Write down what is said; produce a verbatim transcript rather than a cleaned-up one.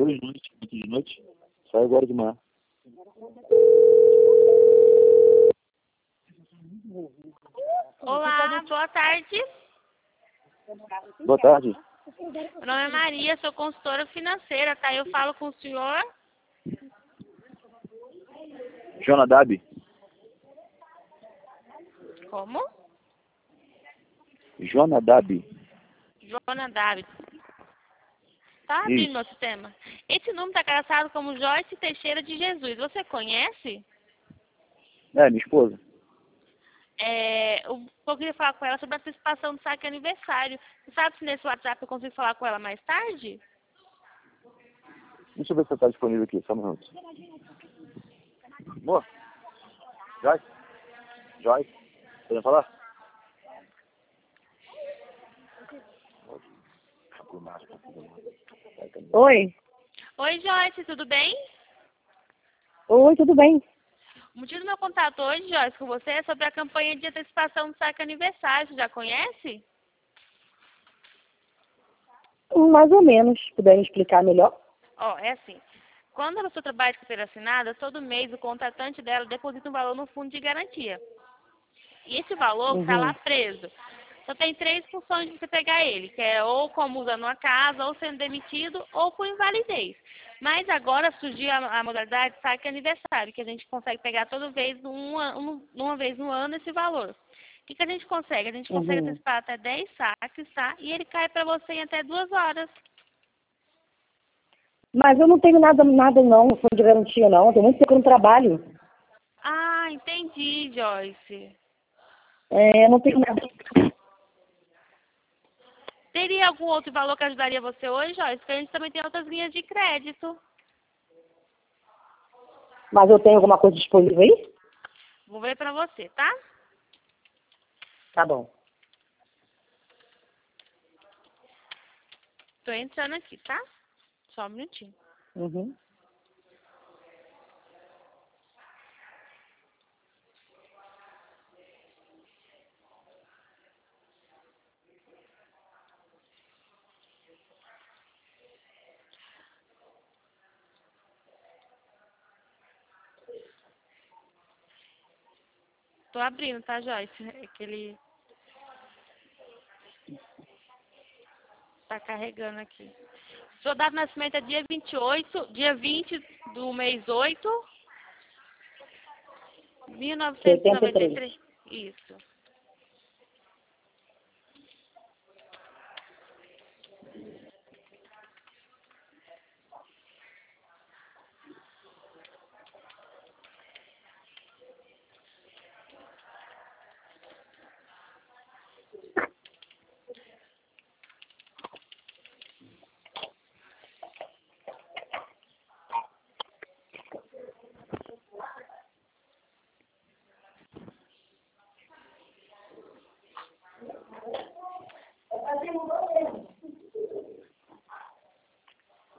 de noite, ontem de noite. Saiu agora de manhã. Olá, boa tarde. Boa tarde. Meu nome é Maria, sou consultora financeira, tá? Eu falo com o senhor. Jonadab. Como? Jonadab. Jonadab. Tá abrindo meu sistema. Esse número tá cadastrado como Joyce Teixeira de Jesus. Você conhece? É, minha esposa. É, eu, eu queria falar com ela sobre a antecipação do saque aniversário. Você sabe se nesse WhatsApp eu consigo falar com ela mais tarde? Deixa eu ver se você está disponível aqui, só um minuto. Amor? Joyce? Joyce? Podemos falar? Oi. Oi, Joyce, tudo bem? Oi, tudo bem? O motivo do meu contato hoje, Joyce, com você é sobre a campanha de antecipação do saque aniversário. Você já conhece? Mais ou menos. Puder me explicar melhor? Ó, é assim. Quando a pessoa trabalha de carteira assinada, todo mês o contratante dela deposita um valor no fundo de garantia. E esse valor está lá Uhum. preso. Só tem três funções de você pegar ele, que é ou como usando uma casa, ou sendo demitido, ou por invalidez. Mas agora surgiu a, a modalidade de saque aniversário, que a gente consegue pegar toda vez, uma, um, uma vez no ano, esse valor. O que, que a gente consegue? A gente consegue Uhum. antecipar até dez saques, tá? E ele cai para você em até duas horas. Mas eu não tenho nada, nada não, não fundo de garantia não. Tem muito tempo que eu não trabalho. Ah, entendi, Joyce. É, eu não tenho nada. Teria algum outro valor que ajudaria você hoje, Joyce? Porque a gente também tem outras linhas de crédito. Mas eu tenho alguma coisa disponível aí? Vou ver pra você, tá? Tá bom. Tô entrando aqui, tá? Só um minutinho. Uhum. Tô abrindo, tá, Joyce? É que ele tá carregando aqui. Sua data de nascimento é dia vinte e oito, dia vinte do mês oito, mil novecentos e setenta e noventa e três. três. Isso.